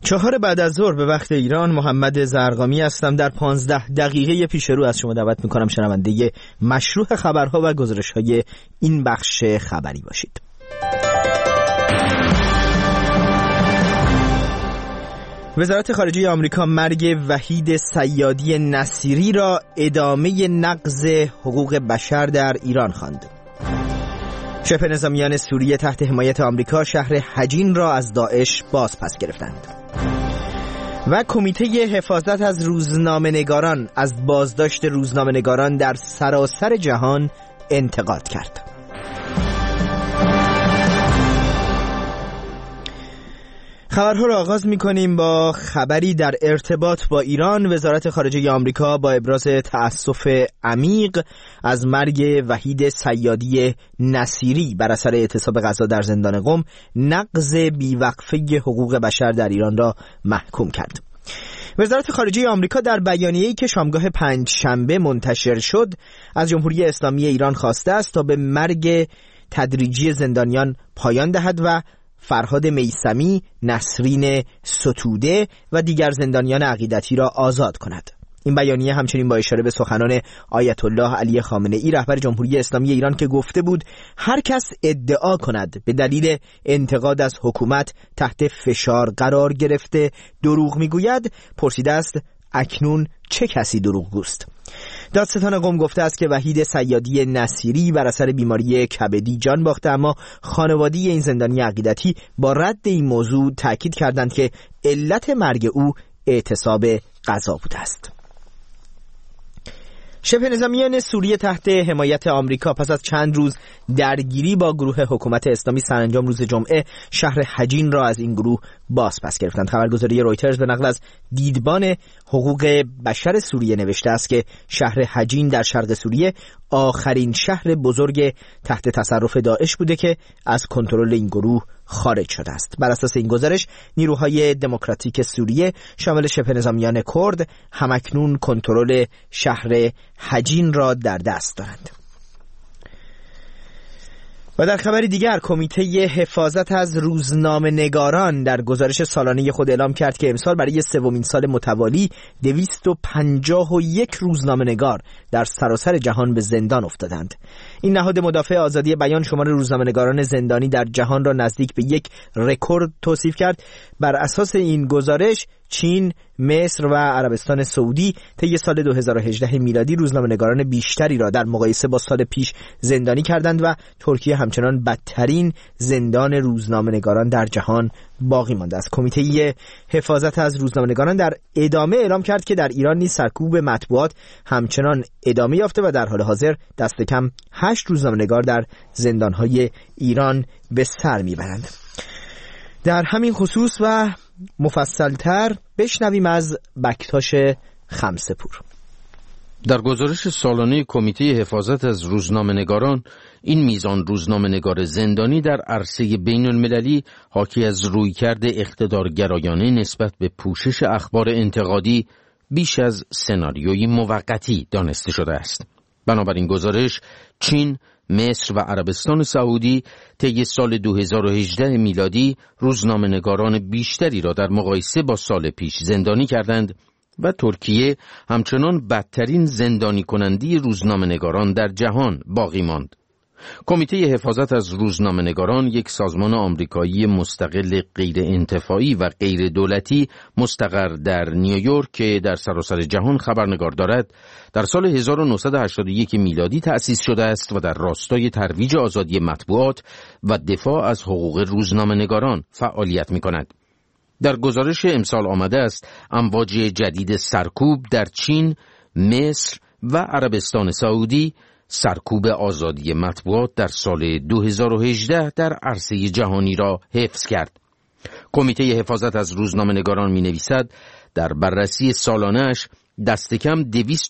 4 بعد از ظهر به وقت ایران، محمد زرقامی هستم. در 15 دقیقه پیش رو از شما دعوت میکنم شنونده مشروع خبرها و گزارش‌های این بخش خبری باشید. وزارت خارجه آمریکا مرگ وحید صیادی نصیری را ادامه نقض حقوق بشر در ایران خواند. شبه نظامیان سوریه تحت حمایت آمریکا شهر حجین را از داعش باز پس گرفتند. و کمیته حفاظت از روزنامه‌نگاران از بازداشت روزنامه‌نگاران در سراسر جهان انتقاد کرد. خبرها را آغاز می‌کنیم با خبری در ارتباط با ایران. وزارت خارجه آمریکا با ابراز تأسف عمیق از مرگ وحید صیادی نصیری بر اثر اعتصاب غذا در زندان قم، نقض بیوقفه حقوق بشر در ایران را محکوم کرد. وزارت خارجه آمریکا در بیانیه‌ای که شامگاه پنجشنبه منتشر شد از جمهوری اسلامی ایران خواسته است تا به مرگ تدریجی زندانیان پایان دهد و فرهاد میثمی، نسرین ستوده و دیگر زندانیان عقیدتی را آزاد کند. این بیانیه همچنین با اشاره به سخنان آیت الله علی خامنه‌ای رهبر جمهوری اسلامی ایران که گفته بود هر کس ادعا کند به دلیل انتقاد از حکومت تحت فشار قرار گرفته دروغ میگوید، پرسیده است اکنون چه کسی دروغگوست؟ دادستان قم گفته است که وحید صیادی نصیری بر اثر بیماری کبدی جان باخته، اما خانواده این زندانی عقیدتی با رد این موضوع تاکید کردند که علت مرگ او اعتصاب غذا بوده است. شبه نظامیان سوریه تحت حمایت آمریکا پس از چند روز درگیری با گروه حکومت اسلامی سرانجام روز جمعه شهر حجین را از این گروه باز پس گرفتند. خبرگزاری رویترز به نقل از دیدبان حقوق بشر سوریه نوشته است که شهر حجین در شرق سوریه آخرین شهر بزرگ تحت تصرف داعش بوده که از کنترل این گروه خارج شده است. بر اساس این گزارش نیروهای دموکراتیک سوریه شامل شبه نظامیان کرد همکنون کنترل شهر حجین را در دست دارند. و در خبری دیگر، کمیته حفاظت از روزنامه‌نگاران در گزارش سالانه خود اعلام کرد که امسال برای سومین سال متوالی 251 روزنامه‌نگار در سراسر جهان به زندان افتادند. این نهاد مدافع آزادی بیان شمار روزنامه‌نگاران زندانی در جهان را نزدیک به یک رکورد توصیف کرد. بر اساس این گزارش چین، مصر و عربستان سعودی طی سال 2018 میلادی روزنامه‌نگاران بیشتری را در مقایسه با سال پیش زندانی کردند و ترکیه همچنان بدترین زندان روزنامه‌نگاران در جهان باقی مانده است. کمیته حفاظت از روزنامه‌نگاران در ادامه اعلام کرد که در ایران نیز سرکوب مطبوعات همچنان ادامه یافته و در حال حاضر دست کم 8 روزنامه‌نگار در زندان‌های ایران به سر میبرند. در همین خصوص و مفصلتر بشنویم از بکتاش خمسه‌پور. در گزارش سالانه کمیته حفاظت از روزنامه‌نگاران، این میزان روزنامه‌نگار زندانی در عرصه بین‌المللی حاکی از رویکرد اقتدارگرایانه نسبت به پوشش اخبار انتقادی بیش از سناریوی موقتی دانسته شده است. بنابراین گزارش چین، مصر و عربستان سعودی طی سال 2018 میلادی روزنامه‌نگاران بیشتری را در مقایسه با سال پیش زندانی کردند و ترکیه همچنان بدترین زندانی کننده روزنامه‌نگاران در جهان باقی ماند. کمیته حفاظت از روزنامه‌نگاران یک سازمان آمریکایی مستقل غیر انتفاعی و غیر دولتی مستقر در نیویورک که در سراسر جهان خبرنگار دارد، در سال 1981 میلادی تأسیس شده است و در راستای ترویج آزادی مطبوعات و دفاع از حقوق روزنامه‌نگاران فعالیت می‌کند. در گزارش امسال آمده است امواج جدید سرکوب در چین، مصر و عربستان سعودی سرکوب آزادی مطبوعات در سال 2018 در عرصه جهانی را حفظ کرد. کمیته حفاظت از روزنامه‌نگاران می‌نویسد در بررسی سالانه‌اش دست کم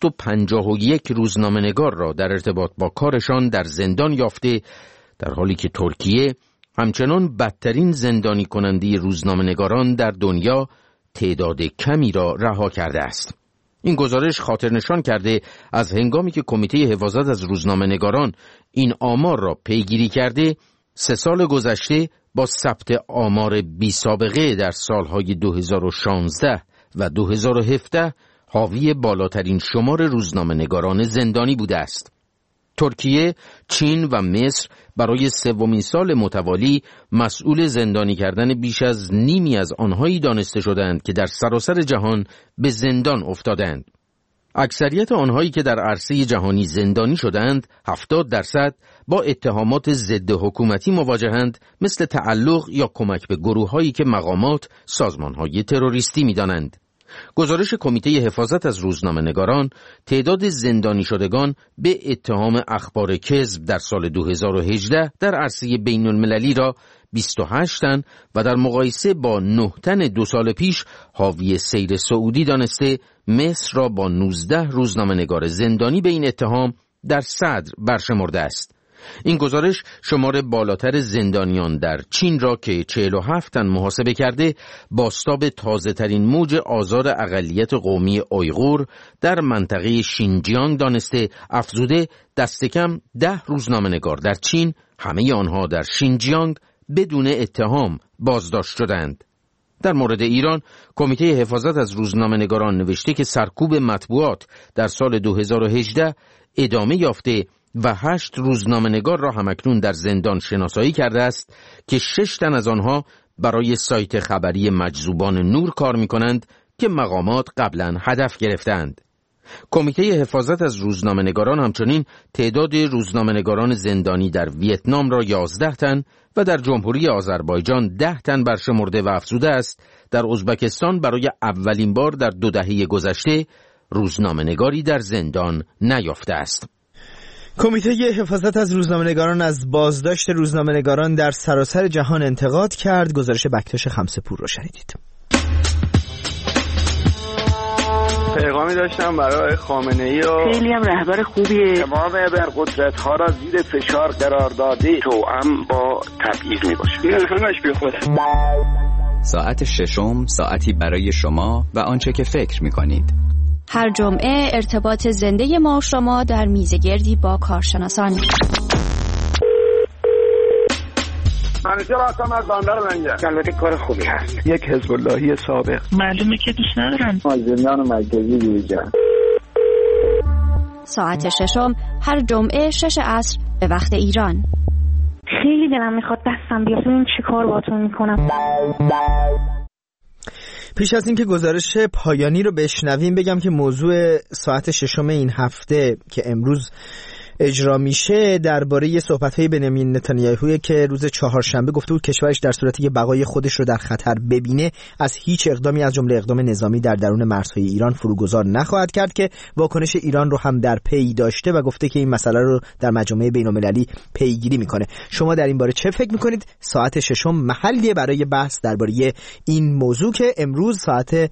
251 روزنامه‌نگار را در ارتباط با کارشان در زندان یافته، در حالی که ترکیه همچنان بدترین زندانی کننده روزنامه‌نگاران در دنیا تعداد کمی را رها کرده است. این گزارش خاطر نشان کرده از هنگامی که کمیته حفاظت از روزنامه‌نگاران این آمار را پیگیری کرده، 3 سال گذشته با ثبت آمار بی سابقه در سالهای 2016 و 2017 حاوی بالاترین شمار روزنامه‌نگاران زندانی بوده است. ترکیه، چین و مصر برای سومین سال متوالی مسئول زندانی کردن بیش از نیمی از آنهایی دانسته شدند که در سراسر جهان به زندان افتادند. اکثریت آنهایی که در عرصه جهانی زندانی شدند 70% با اتهامات ضد حکومتی مواجهند، مثل تعلق یا کمک به گروه‌هایی که مقامات سازمان‌های تروریستی می‌دانند. گزارش کمیته حفاظت از روزنامه‌نگاران تعداد زندانی شدگان به اتهام اخبار کذب در سال 2018 در عرصه بین‌المللی را 28 تن و در مقایسه با 9 تن 2 سال پیش حاوی سیر سعودی دانسته مصر را با 19 روزنامه‌نگار زندانی به این اتهام در صدر برشمرده است. این گزارش شمار بالاتر زندانیان در چین را که 47 تن محاسبه کرده، بازتاب تازه‌ترین موج آزار اقلیت قومی اویغور در منطقه شینجیانگ دانسته افزوده دست کم 10 روزنامه‌نگار در چین، همه آنها در شینجیانگ، بدون اتهام بازداشت شدند. در مورد ایران، کمیته حفاظت از روزنامه‌نگاران نوشته که سرکوب مطبوعات در سال 2018 ادامه یافته و 8 روزنامه‌نگار را همکنون در زندان شناسایی کرده است که 6 تن از آنها برای سایت خبری مجذوبان نور کار می‌کنند که مقامات قبلا هدف گرفتند. کمیته حفاظت از روزنامه‌نگاران همچنین تعداد روزنامه‌نگاران زندانی در ویتنام را 11 تن و در جمهوری آذربایجان 10 تن برشمرده و افزوده است در ازبکستان برای اولین بار در 2 دهه گذشته روزنامه‌نگاری در زندان نیافته است. کمیته حفاظت از روزنامه‌نگاران از بازداشت روزنامه‌نگاران در سراسر جهان انتقاد کرد. گزارش بکتاش خمسه‌پور را شنیدید. پیغامی داشتم برای خامنه‌ای و خیلی هم رهبر خوبیه. تمام ابرقدرت‌ها را زیر فشار قرار داده، توأم با تبعیض میباشه. این همش بیخوده. ساعت ششم، ساعتی برای شما و آنچه که فکر می‌کنید. هر جمعه ارتباط زنده ما و شما در میزگردی با کارشناسان. منیجر هستم از بندر لنگر. البته کار خوبی هست. یک حزب اللهی سابق. معلومه که دوست ندارم. زندان مرکزی یوجا. ساعت ششم هر جمعه 6 عصر به وقت ایران. خیلی دلم میخواد دستم بیاد ببینم چی کار باهاتون میکنم. پیش از اینکه گزارش پایانی رو بشنویم بگم که موضوع ساعت ششم این هفته که امروز اجرا میشه درباره صحبت‌های بنیامین نتانیاهو که روز چهارشنبه گفته بود کشورش در صورتی که بقای خودش رو در خطر ببینه از هیچ اقدامی از جمله اقدام نظامی در درون مرزهای ایران فروگذار نخواهد کرد، که واکنش ایران رو هم در پی داشته و گفته که این مسئله رو در مجامع بین‌المللی پیگیری میکنه. شما در این باره چه فکر میکنید؟ ساعت ششم محلیه برای بحث درباره این موضوع که امروز ساعت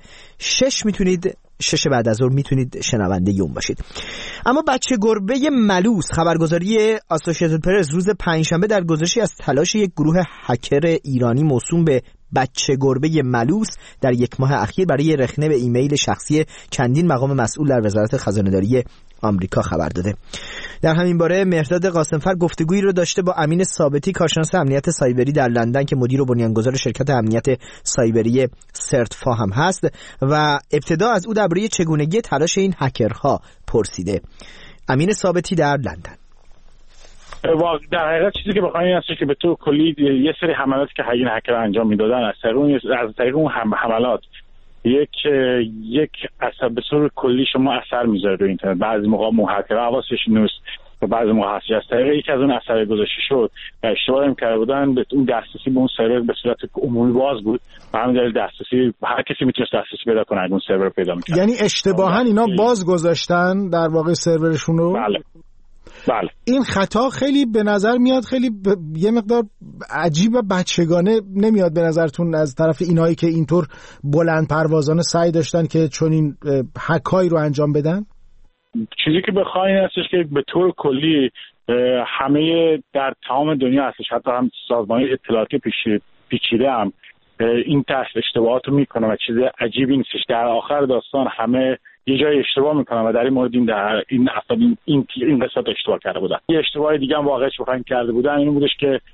6 بعد از ظهر میتونید شنونده اون باشید. اما بچه گربه ملوس، خبرگزاری آسوشییتد پرس روز پنجشنبه در گزارشی از تلاش یک گروه هکر ایرانی موسوم به بچه گربه ملوس در یک ماه اخیر برای رخنه به ایمیل شخصی چندین مقام مسئول در وزارت خزانه‌داری آمریکا خبر داده. در همین باره مهرداد قاسمفر گفتگویی رو داشته با امین ثابتی، کارشناس امنیت سایبری در لندن که مدیر و بنیانگذار شرکت امنیت سایبری سرتفا هم هست و ابتدا از او درباره چگونگی تلاش این هکرها پرسیده. امین ثابتی در لندن. در حقیقت چیزی که بخوایم این است که به طور کلی یه سری حملاتی که این هکر انجام میدادن از طریق اون حملات یک اثر به طور کلی شما اثر میذاره روی اینترنت. بعضی موقع هکرها حواسش نیست و بعضی موقع هست از طریق یکی از اون اثر گذاشته شد و اشتباه کرده بودن به اون دسترسی به اون سرور به صورت عمومی باز بود و همین دلیل دسترسی هر کسی میتونه دسترسی پیدا کنه اون سرور رو پیدا میکنه. یعنی اشتباهاً اینا باز گذاشتن در واقع سرورشون رو. بله. این خطا خیلی به نظر میاد خیلی یه مقدار عجیب و بچگانه نمیاد به نظرتون از طرف اینایی که اینطور بلند پروازانه سعی داشتن که چون این هکایی رو انجام بدن؟ چیزی که بخواین هستش که به طور کلی همه در تمام دنیا هستش، حتی هم سازمان اطلاعاتی پیچیده هم این اشتباهات رو میکنه و چیز عجیبی نیستش. در آخر داستان همه یه جای اشتباه میکنن و در این مورد این افراد این قسمت اشتباه کرده بودن. یه اشتباه دیگه هم واقعا بخواین کرده بودن این بودش که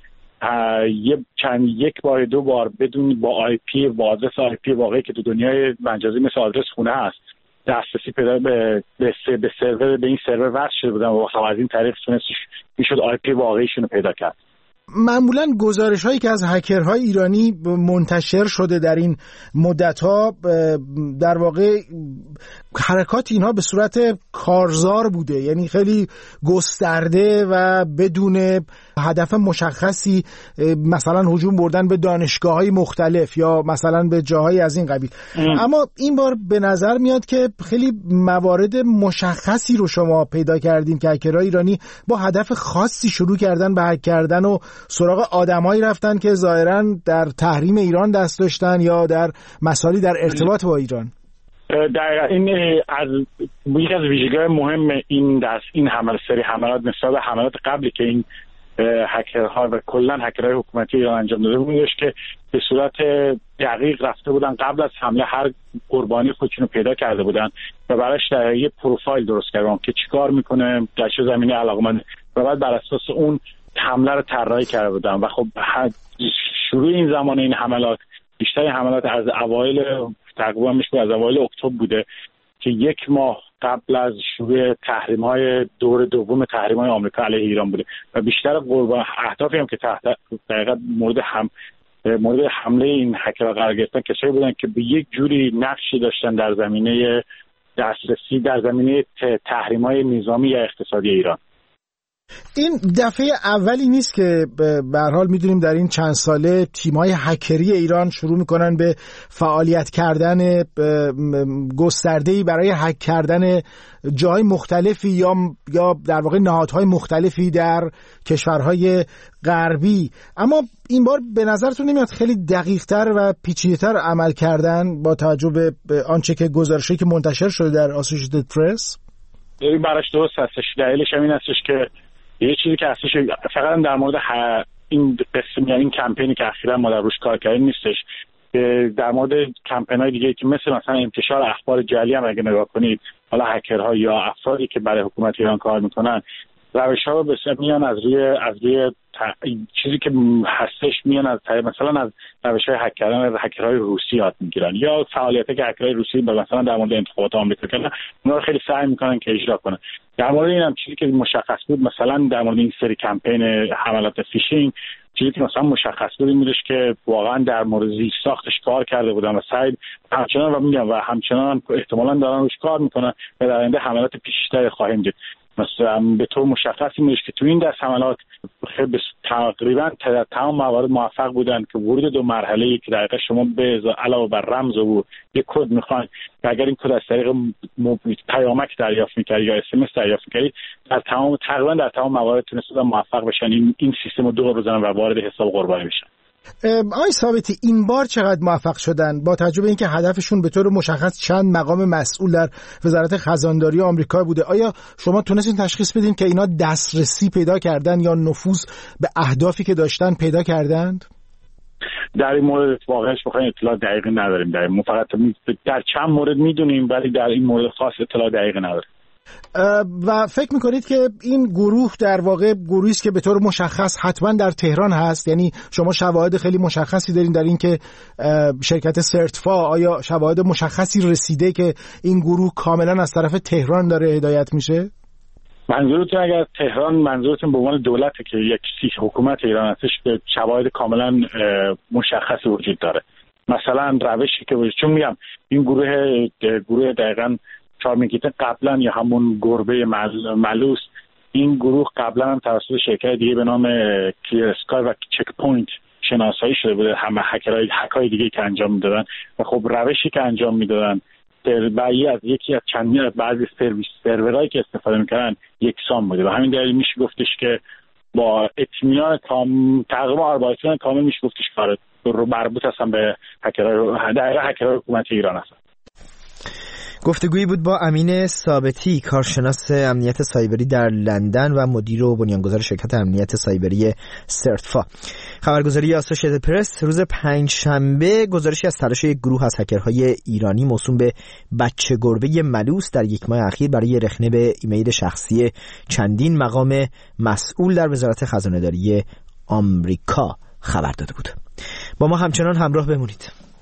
یک بار دو بار بدون با آی پی واضح، آی پی واقعی که تو دنیای مجازی مثل آدرس خونه هست، دسترسی پیدا به سرور، به این سرور وصل شده بودن و از این طریق میشد آی پی واقعیشون رو پیدا کرد. معمولاً گزارش هایی که از هکرهای ایرانی منتشر شده در این مدت‌ها در واقع حرکات اینها به صورت کارزار بوده، یعنی خیلی گسترده و بدون هدف مشخصی، مثلا هجوم بردن به دانشگاه‌های مختلف یا مثلا به جاهای از این قبیل. اما این بار به نظر میاد که خیلی موارد مشخصی رو شما پیدا کردین که هکرهای ایرانی با هدف خاصی شروع کردن به هک کردن و سراغ آدمایی رفتن که ظاهراً در تحریم ایران دست داشتن یا در مسائلی در ارتباط با ایران. در این یکی از ویژگی‌های مهم این سری حملات نسبت به حملات قبلی که این هکرها و کلا هکرهای حکومتی ایران انجام داده بودش که به صورت دقیق رفته بودن قبل از حمله هر قربانی خودشون رو پیدا کرده بودن و براش یه پروفایل درست کردن که چیکار میکنه، در چه زمینه علاقه‌مند و بعد بر اساس اون حمله رو طراحی کرده بودن. و خب شروع این زمان این حملات، بیشتر حملات از اوایل تقریبا میشه از اوایل اکتبر بوده که یک ماه قبل از شروع تحریم‌های دور دوم تحریم‌های آمریکا علیه ایران بوده و بیشتر قربان اهدافی هم که تحت دقیقاً مورد حمله این هکرها قرار گرفتن کسایی بودن که به یک جوری نقشی داشتن در زمینه دسترسی در زمینه تحریم‌های نظامی یا اقتصادی ایران. این دفعه اولی نیست که به هر حال میدونیم در این چند ساله تیم‌های هکری ایران شروع میکنن به فعالیت کردن گسترده‌ای برای هک کردن جای مختلفی یا در واقع نهادهای مختلفی در کشورهای غربی. اما این بار به نظرتون نمیاد خیلی دقیق‌تر و پیچیده‌تر عمل کردن با توجه به آنچه که گزارشی که منتشر شده در اسوسییتد پرس؟ این براش درست هستش. دلیلش همین هستش که یه چیزی که هستش فقط در مورد این قسم یا این کمپینی که اخیراً ما در روش کار کردیم نیستش، در مورد کمپین‌های دیگه که مثل مثلا انتشار اخبار جعلی هم اگه نگاه کنید، حالا هکرها یا افرادی که برای حکومت ایران کار میکنن روش‌ها رو بسیار میان از روی چیزی که هستش میان از مثلا از روش‌های هک کردن هکرهای روسی یاد میگیرن یا فعالیتی که هکرهای روسی مثلا در مورد انتخابات آمریکا کردن، اونا رو خیلی سعی میکنن که اجرا کنن. در مورد اینم چیزی که مشخص بود مثلا در مورد این سری کمپین حملات فیشینگ، چیزی که مثلا مشخص بود این بودش که واقعا در مورد زیست ساختش کار کرده بودن و سعی همچنان احتمالاً دارن روش کار میکنن و در آینده حملات بیشتری خواهیم دید. مثلا به طور مشخصی میشه که تو این دست حملات تقریبا تمام موارد موفق بودن که ورود دو مرحله‌ای که دقیقاً شما به علاوه بر رمز و یک کد میخواین و اگر این کد از طریق پیامک دریافت می‌کردید یا اس ام اس دریافت می‌کردید تقریبا در تمام موارد تونستن موفق بشن این سیستم رو دور بزنن و وارد حساب قربانی بشن. آقای ثابتی این بار چقدر موفق شدن با توجه به اینکه هدفشون به طور مشخص چند مقام مسئول در وزارت خزانداری آمریکا بوده؟ آیا شما تونستین تشخیص بدین که اینا دسترسی پیدا کردن یا نفوذ به اهدافی که داشتن پیدا کردند؟ در این مورد واقعاش بخواین اطلاع دقیقی نداریم. فقط در چند مورد میدونیم ولی در این مورد خاص اطلاع دقیقی نداریم. و فکر میکنید که این گروه در واقع گروهی است که به طور مشخص حتما در تهران هست؟ یعنی شما شواهد خیلی مشخصی دارین در این که شرکت سرتفا آیا شواهد مشخصی رسیده که این گروه کاملا از طرف تهران داره هدایت میشه؟ منظورتون اگر تهران منظورتون به عنوان دولته که یک حکومت ایران هستش که شواهد کاملا مشخصی وجود داره؟ مثلا روشی که چون میگم این گروه دقیقاً چارمیگیتن قبلا یا همون گربه ملوس، این گروه قبلا هم توسط شرکت دیگه به نام کلیر اسکای و چک پوینت شناسایی شده بوده، همه هکای دیگه که انجام میدادن و خب روشی که انجام میدادن یکی از چندین از بعضی سرورایی که استفاده میکردن یکسان بوده و همین دلیل میشه گفتش که با اطمینان تقریبا اطمینان کامل میشه گفتش کار رو مربوط هستن به هکرهای حکومت ایران هستن. گفتگویی بود با امین ثابتی، کارشناس امنیت سایبری در لندن و مدیر و بنیانگذار شرکت امنیت سایبری سرتفا. خبرگزاری اسوسییتد پرس روز پنجشنبه گزارشی از تلاش یک گروه از هکرهای ایرانی موسوم به بچه گربه ملوس در یک ماه اخیر برای رخنه به ایمیل شخصی چندین مقام مسئول در وزارت خزانه‌داری آمریکا خبر داده بود. با ما همچنان همراه بمونید.